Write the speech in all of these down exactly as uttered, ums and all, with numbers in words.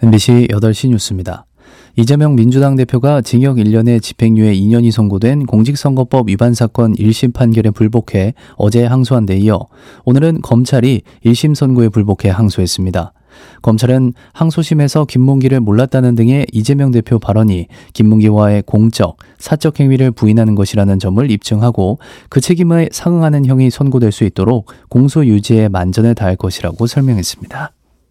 엠비씨 여덟 시 뉴스입니다. 이재명 민주당 대표가 징역 일 년에 집행유예 이 년이 선고된 공직선거법 위반 사건 일 심 판결에 불복해 어제 항소한 데 이어 오늘은 검찰이 일 심 선고에 불복해 항소했습니다. 검찰은 항소심에서 김문기를 몰랐다는 등의 이재명 대표 발언이 김문기와의 공적, 사적 행위를 부인하는 것이라는 점을 입증하고 그 책임에 상응하는 형이 선고될 수 있도록 공소 유지에 만전을 다할 것이라고 설명했습니다.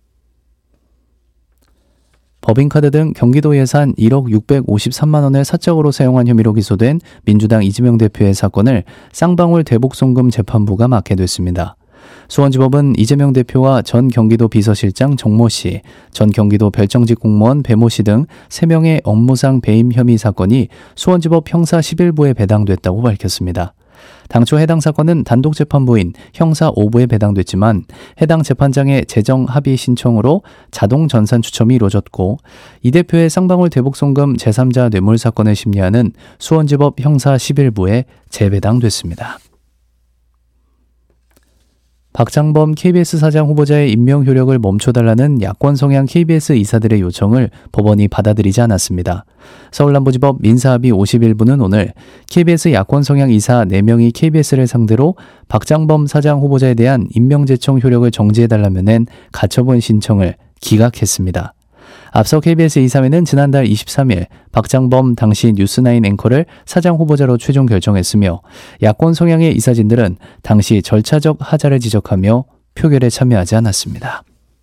법인카드 등 경기도 예산 일억 육백오십삼만 원을 사적으로 사용한 혐의로 기소된 민주당 이재명 대표의 사건을 쌍방울 대북송금 재판부가 맡게 됐습니다. 수원지법은 이재명 대표와 전 경기도 비서실장 정모 씨, 전 경기도 별정직 공무원 배모 씨 등 세 명의 업무상 배임 혐의 사건이 수원지법 형사 십일 부에 배당됐다고 밝혔습니다. 당초 해당 사건은 단독재판부인 형사 오 부에 배당됐지만 해당 재판장의 재정 합의 신청으로 자동 전산 추첨이 이루어졌고 이 대표의 쌍방울 대북송금 제삼자 뇌물 사건을 심리하는 수원지법 형사 십일 부에 재배당됐습니다. 박장범 케이비에스 사장 후보자의 임명 효력을 멈춰달라는 야권 성향 케이비에스 이사들의 요청을 법원이 받아들이지 않았습니다. 서울남부지법 민사합의 오십일 부는 오늘 케이비에스 야권 성향 이사 네 명이 케이비에스를 상대로 박장범 사장 후보자에 대한 임명 제청 효력을 정지해달라며 낸 가처분 신청을 기각했습니다. 앞서 케이비에스 이사회는 지난달 이십삼 일 박장범 당시 뉴스나인 앵커를 사장 후보자로 최종 결정했으며 야권 성향의 이사진들은 당시 절차적 하자를 지적하며 표결에 참여하지 않았습니다.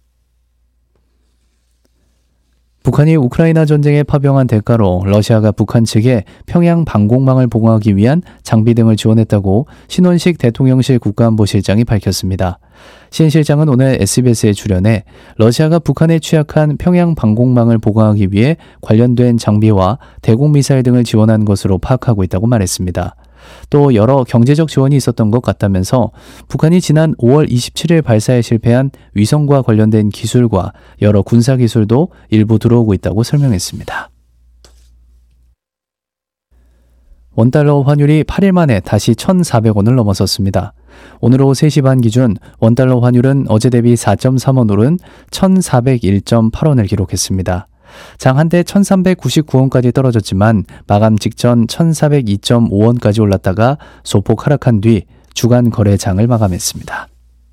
북한이 우크라이나 전쟁에 파병한 대가로 러시아가 북한 측에 평양 방공망을 보강하기 위한 장비 등을 지원했다고 신원식 대통령실 국가안보실장이 밝혔습니다. 신 실장은 오늘 에스비에스에 출연해 러시아가 북한에 취약한 평양 방공망을 보강하기 위해 관련된 장비와 대공미사일 등을 지원한 것으로 파악하고 있다고 말했습니다. 또 여러 경제적 지원이 있었던 것 같다면서 북한이 지난 오월 이십칠일 발사에 실패한 위성과 관련된 기술과 여러 군사기술도 일부 들어오고 있다고 설명했습니다. 원달러 환율이 팔 일 만에 다시 천사백 원을 넘어섰습니다. 오늘 오후 세 시 반 기준 원달러 환율은 어제 대비 사 점 삼 원 오른 천사백일 점 팔 원을 기록했습니다. 장 한대 천삼백구십구 원까지 떨어졌지만 마감 직전 천사백이 점 오 원까지 올랐다가 소폭 하락한 뒤 주간 거래장을 마감했습니다.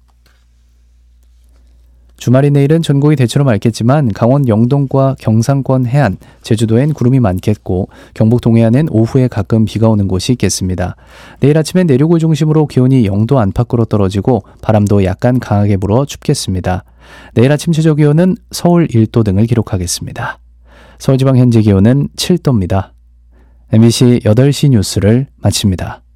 주말인 내일은 전국이 대체로 맑겠지만 강원 영동과 경상권 해안, 제주도엔 구름이 많겠고 경북 동해안은 오후에 가끔 비가 오는 곳이 있겠습니다. 내일 아침엔 내륙을 중심으로 기온이 영 도 안팎으로 떨어지고 바람도 약간 강하게 불어 춥겠습니다. 내일 아침 최저 기온은 서울 일 도 등을 기록하겠습니다. 서울지방 현재 기온은 칠 도입니다. 엠비씨 여덟 시 뉴스를 마칩니다.